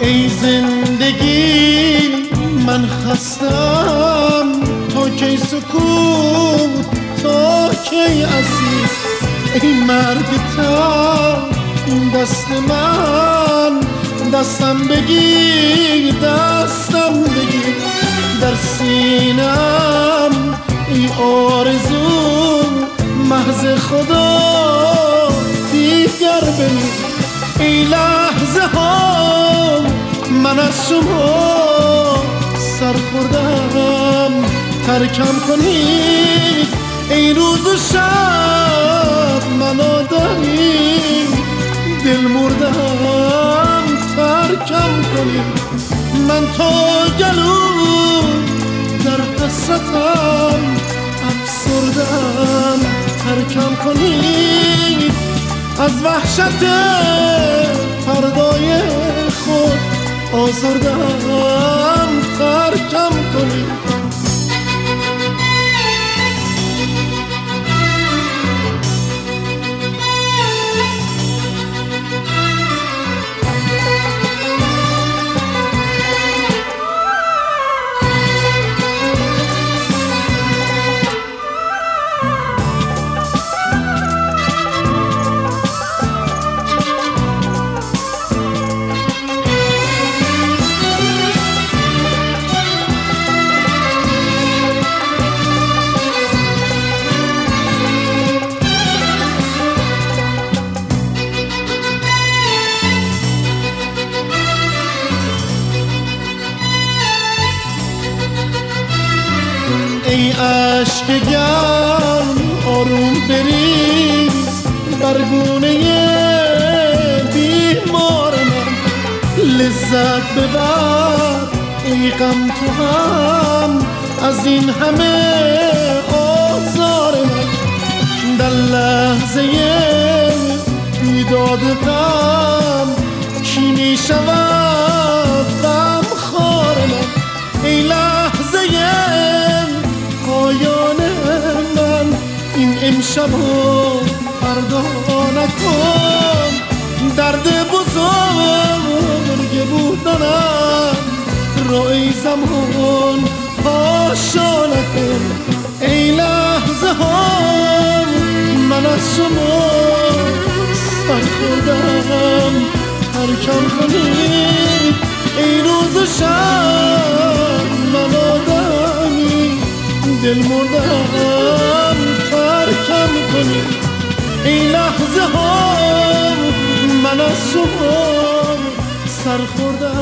ای زندگی من خستم، تا کی سکوت، تا کی اسیر. ای مرگ تن دست من، دستم بگیر، دستم بگیر. در سینم ای آرزو محض خدا دیگر بمیر. ای لحظه ها من از شما سر خوردم، ترکم کنید. ای روز و شب من آدمی دل مردم، ترکم کنید. من تا گلو در حسرتم افسردم، ترکم کنید. از وحشت فردای خود آزردم، ترکم کنید. ای عشق گرم آروم بریز بر گونه بیمار من. لذت ببر ای غم تو هم از این همه آزار من. در لحظه بیداد غم کی می شود غم خوار من. ای لحظه پایان من، این امشب و فردا نکن. درد بزرگ بودنم را ای زمان پاشا نکن. ای لحظه ها من از شما سر خوردم، ترکم کنید. ای روز و شب من آدمی دل مردم، ترکم کنید. ای لحظه ها من از شما سر خوردم.